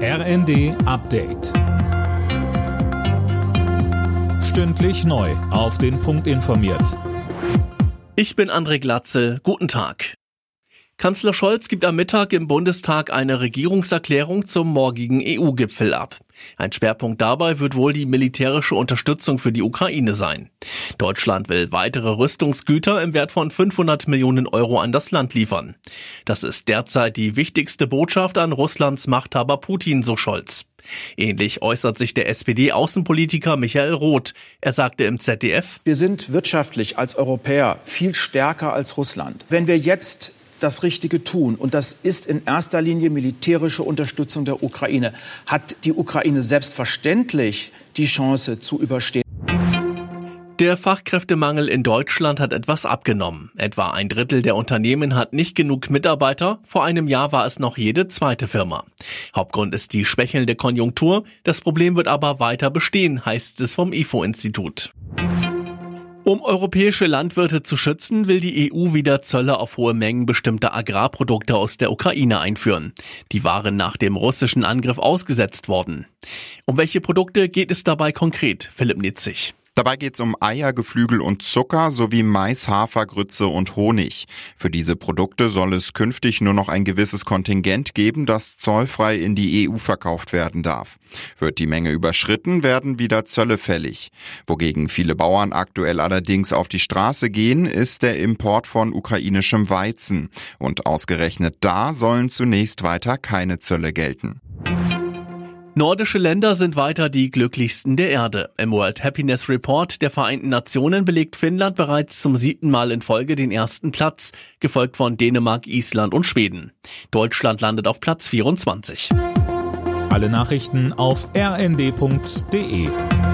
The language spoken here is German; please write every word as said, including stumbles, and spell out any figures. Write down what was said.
R N D Update. Stündlich neu auf den Punkt informiert. Ich bin André Glatzel. Guten Tag. Kanzler Scholz gibt am Mittag im Bundestag eine Regierungserklärung zum morgigen E U-Gipfel ab. Ein Schwerpunkt dabei wird wohl die militärische Unterstützung für die Ukraine sein. Deutschland will weitere Rüstungsgüter im Wert von fünfhundert Millionen Euro an das Land liefern. Das ist derzeit die wichtigste Botschaft an Russlands Machthaber Putin, so Scholz. Ähnlich äußert sich der S P D-Außenpolitiker Michael Roth. Er sagte im Z D F: Wir sind wirtschaftlich als Europäer viel stärker als Russland. Wenn wir jetzt das Richtige tun, und das ist in erster Linie militärische Unterstützung der Ukraine, hat die Ukraine selbstverständlich die Chance zu überstehen. Der Fachkräftemangel in Deutschland hat etwas abgenommen. Etwa ein Drittel der Unternehmen hat nicht genug Mitarbeiter. Vor einem Jahr war es noch jede zweite Firma. Hauptgrund ist die schwächelnde Konjunktur. Das Problem wird aber weiter bestehen, heißt es vom I F O-Institut. Um europäische Landwirte zu schützen, will die E U wieder Zölle auf hohe Mengen bestimmter Agrarprodukte aus der Ukraine einführen. Die waren nach dem russischen Angriff ausgesetzt worden. Um welche Produkte geht es dabei konkret? Philipp Nitzig. Dabei geht es um Eier, Geflügel und Zucker sowie Mais, Hafer, Grütze und Honig. Für diese Produkte soll es künftig nur noch ein gewisses Kontingent geben, das zollfrei in die E U verkauft werden darf. Wird die Menge überschritten, werden wieder Zölle fällig. Wogegen viele Bauern aktuell allerdings auf die Straße gehen, ist der Import von ukrainischem Weizen. Und ausgerechnet da sollen zunächst weiter keine Zölle gelten. Nordische Länder sind weiter die glücklichsten der Erde. Im World Happiness Report der Vereinten Nationen belegt Finnland bereits zum siebten Mal in Folge den ersten Platz, gefolgt von Dänemark, Island und Schweden. Deutschland landet auf Platz vierundzwanzig. Alle Nachrichten auf r n d punkt d e.